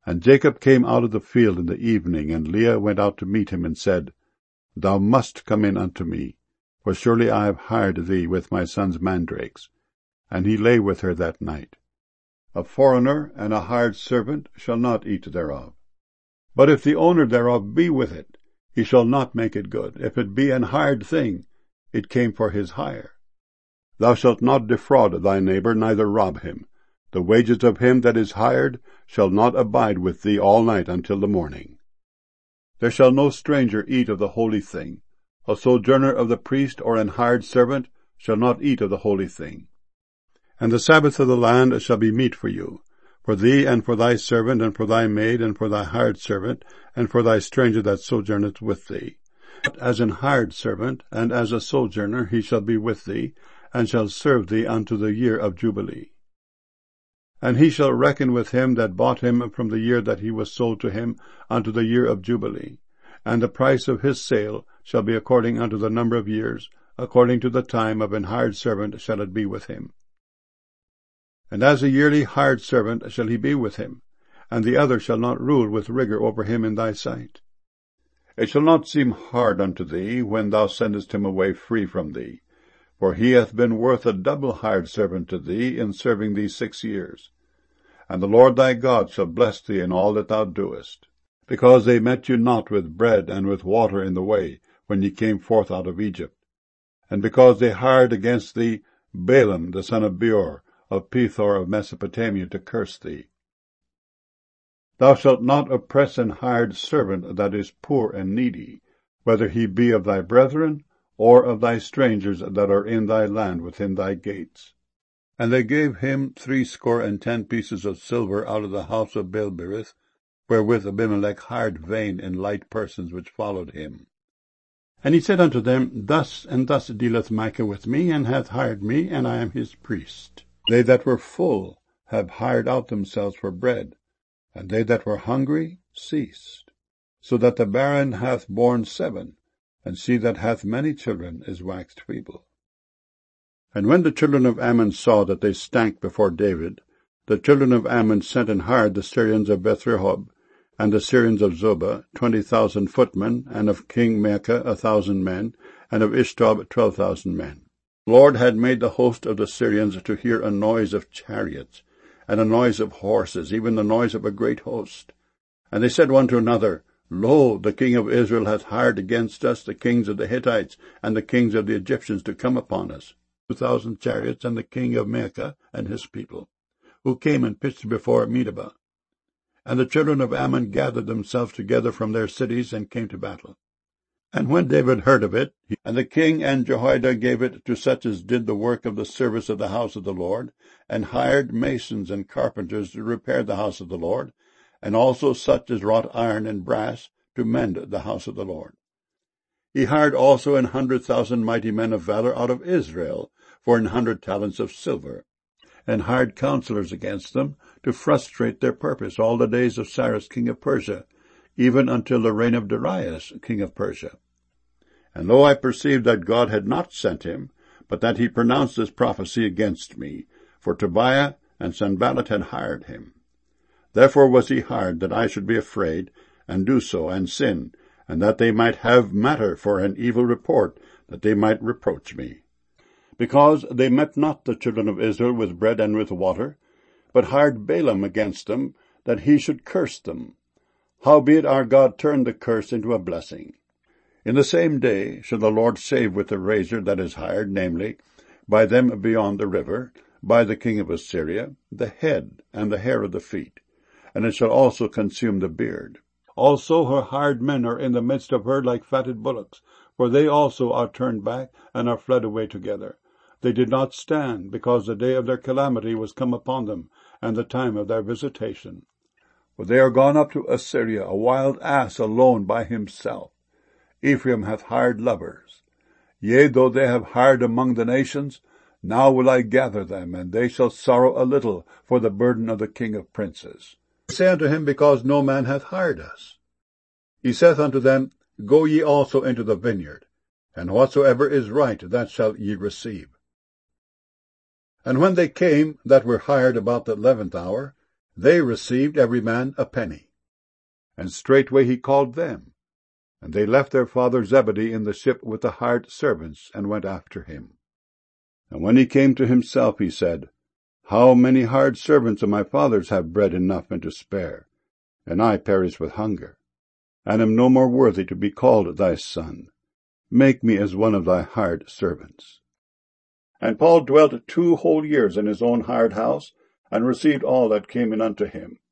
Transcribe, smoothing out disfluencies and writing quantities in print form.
And Jacob came out of the field in the evening, and Leah went out to meet him, and said, Thou must come in unto me, for surely I have hired thee with my son's mandrakes. And he lay with her that night. A foreigner and a hired servant shall not eat thereof. But if the owner thereof be with it, he shall not make it good. If it be an hired thing, it came for his hire. Thou shalt not defraud thy neighbor, neither rob him. The wages of him that is hired shall not abide with thee all night until the morning. There shall no stranger eat of the holy thing. A sojourner of the priest or an hired servant shall not eat of the holy thing. And the Sabbath of the land shall be meat for you, for thee and for thy servant and for thy maid and for thy hired servant and for thy stranger that sojourneth with thee. As an hired servant and as a sojourner he shall be with thee, and shall serve thee unto the year of Jubilee. And he shall reckon with him that bought him from the year that he was sold to him unto the year of Jubilee. And the price of his sale shall be according unto the number of years, according to the time of an hired servant shall it be with him. And as a yearly hired servant shall he be with him, and the other shall not rule with rigor over him in thy sight. It shall not seem hard unto thee when thou sendest him away free from thee, for he hath been worth a double hired servant to thee in serving thee 6 years. And the Lord thy God shall bless thee in all that thou doest, because they met you not with bread and with water in the way, when ye came forth out of Egypt, and because they hired against thee Balaam the son of Beor, of Pethor of Mesopotamia, to curse thee. Thou shalt not oppress an hired servant that is poor and needy, whether he be of thy brethren, or of thy strangers that are in thy land within thy gates. And they gave him 70 pieces of silver out of the house of Baalberith, wherewith Abimelech hired vain and light persons which followed him. And he said unto them, Thus and thus dealeth Micah with me, and hath hired me, and I am his priest. They that were full have hired out themselves for bread, and they that were hungry ceased, so that the barren hath borne 7, and she that hath many children is waxed feeble. And when the children of Ammon saw that they stank before David, the children of Ammon sent and hired the Syrians of Bethrehob, and the Syrians of Zobah, 20,000 footmen, and of King Maacah 1,000 men, and of Ishtob 12,000 men. The Lord had made the host of the Syrians to hear a noise of chariots, and a noise of horses, even the noise of a great host. And they said one to another, Lo, the king of Israel hath hired against us the kings of the Hittites and the kings of the Egyptians to come upon us, 2,000 chariots, and the king of Maacah and his people, who came and pitched before Medeba. And the children of Ammon gathered themselves together from their cities and came to battle. And when David heard of it, and the king and Jehoiada gave it to such as did the work of the service of the house of the Lord, and hired masons and carpenters to repair the house of the Lord, and also such as wrought iron and brass to mend the house of the Lord. He hired also 100,000 mighty men of valor out of Israel for 100 talents of silver, and hired counselors against them to frustrate their purpose all the days of Cyrus king of Persia, even until the reign of Darius king of Persia. And lo, I perceived that God had not sent him, but that he pronounced this prophecy against me, for Tobiah and Sanballat had hired him. Therefore was he hired, that I should be afraid, and do so, and sin, and that they might have matter for an evil report, that they might reproach me. Because they met not the children of Israel with bread and with water, but hired Balaam against them, that he should curse them. Howbeit our God turned the curse into a blessing. In the same day shall the Lord save with the razor that is hired, namely, by them beyond the river, by the king of Assyria, the head and the hair of the feet, and it shall also consume the beard. Also her hired men are in the midst of her like fatted bullocks, for they also are turned back, and are fled away together. They did not stand, because the day of their calamity was come upon them, and the time of their visitation. For they are gone up to Assyria, a wild ass alone by himself. Ephraim hath hired lovers. Yea, though they have hired among the nations, now will I gather them, and they shall sorrow a little for the burden of the king of princes. Say unto him, because no man hath hired us. He saith unto them, Go ye also into the vineyard, and whatsoever is right, that shall ye receive. And when they came that were hired about the 11th hour, They received every man a penny. And straightway he called them. And they left their father Zebedee in the ship with the hired servants, and went after him. And when he came to himself, he said, How many hired servants of my father's have bread enough and to spare, and I perish with hunger, and am no more worthy to be called thy son. Make me as one of thy hired servants. And Paul dwelt 2 whole years in his own hired house, and received all that came in unto him.